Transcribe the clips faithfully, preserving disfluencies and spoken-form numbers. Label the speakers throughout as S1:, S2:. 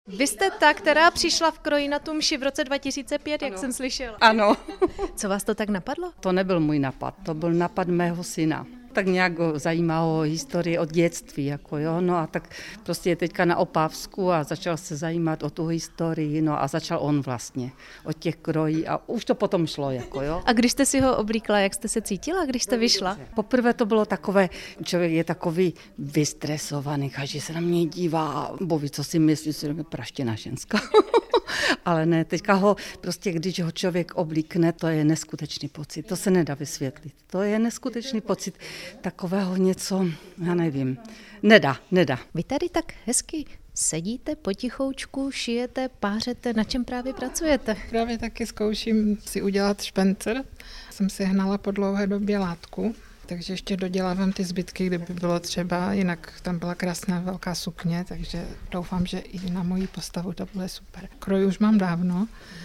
S1: Vy jste ta, která přišla v kroji na tu mši v roce dva tisíce pět, jak
S2: Ano.
S1: jsem slyšela.
S2: Ano.
S1: Co vás to tak napadlo?
S2: To nebyl můj nápad, to byl nápad mého syna. Tak nějak ho zajímalo historii od dětství, jako jo, no a tak prostě je teďka na Opavsku a začal se zajímat o tu historii, no a začal on vlastně od těch krojí a už to potom šlo, jako jo.
S1: A když jste si ho oblíkla, jak jste se cítila, když jste vyšla?
S2: Poprvé to bylo takové, člověk je takový vystresovaný, každý se na mě dívá, boví, co si myslí, si říká, praštěná ženská. Ale ne, teďka ho prostě, když ho člověk oblíkne, to je neskutečný pocit, to se nedá vysvětlit. To je neskutečný pocit takového něco, já nevím, nedá, nedá.
S1: Vy tady tak hezky sedíte potichoučku, šijete, pářete, na čem právě pracujete?
S3: Právě taky zkouším si udělat špencer. Jsem si hnala po dlouhé době látku, takže ještě dodělávám ty zbytky, kdyby bylo třeba, jinak tam byla krásná velká sukně, takže doufám, že i na moji postavu to bude super. Kroj už mám dávno,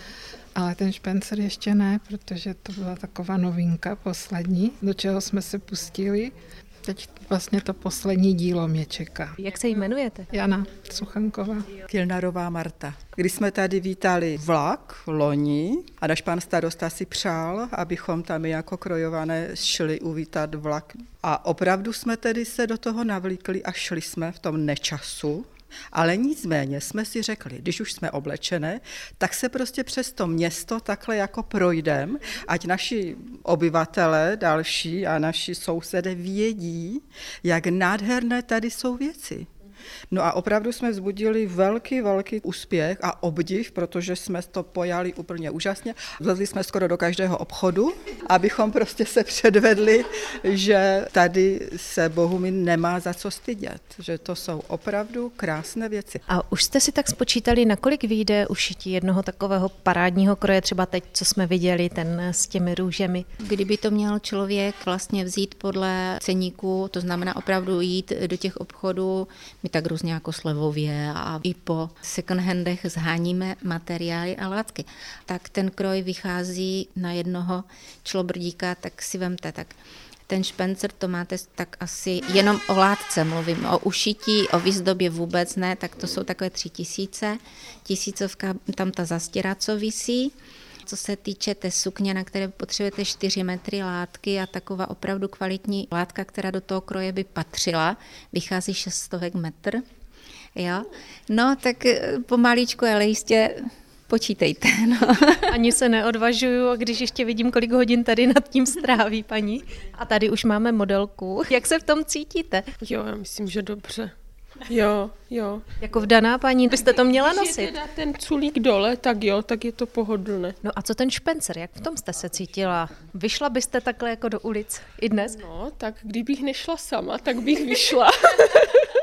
S3: ale ten špencer ještě ne, protože to byla taková novinka poslední, do čeho jsme se pustili. Teď vlastně to poslední dílo mě čeká.
S1: Jak se jmenujete?
S3: Jana Suchanková.
S4: Kilnarová Marta. Když jsme tady vítali vlak loni a náš pan starosta si přál, abychom tam jako krojované šli uvítat vlak. A opravdu jsme tedy se do toho navlíkli a šli jsme v tom nečasu. Ale nicméně jsme si řekli, když už jsme oblečené, tak se prostě přes to město takhle jako projdem, ať naši obyvatelé další a naši sousedé vědí, jak nádherné tady jsou věci. No a opravdu jsme vzbudili velký, velký úspěch a obdiv, protože jsme to pojali úplně úžasně. Vlezli jsme skoro do každého obchodu, abychom prostě se předvedli, že tady se Bohumín nemá za co stydět, že to jsou opravdu krásné věci.
S1: A už jste si tak spočítali, nakolik vyjde ušití jednoho takového parádního kroje, třeba teď, co jsme viděli, ten s těmi růžemi?
S5: Kdyby to měl člověk vlastně vzít podle ceníku, to znamená opravdu jít do těch obchodů, my tak různě jako slevově a i po second handech zháníme materiály a látky, tak ten kroj vychází na jednoho člobrdíka, tak si vemte, tak ten špencer to máte tak asi jenom o látce mluvím, o ušití, o výzdobě vůbec ne, tak to jsou takové tři tisíce, tisícovka, tam ta zastěra, co visí. Co se týče té sukně, na které potřebujete čtyři metry látky a taková opravdu kvalitní látka, která do toho kroje by patřila, vychází šestovek metr. Jo? No, tak pomalíčku, ale jistě počítejte. No.
S1: Ani se neodvažuju, a když ještě vidím, kolik hodin tady nad tím stráví paní. A tady už máme modelku. Jak se v tom cítíte?
S6: Jo, já myslím, že dobře. Jo, jo.
S1: Jako vdaná paní, byste to měla
S6: Když
S1: nosit.
S6: je teda ten culík dole, tak jo, tak je to pohodlné.
S1: No a co ten špencer, jak v tom jste se cítila? Vyšla byste takhle jako do ulic i dnes?
S6: No, tak kdybych nešla sama, tak bych vyšla.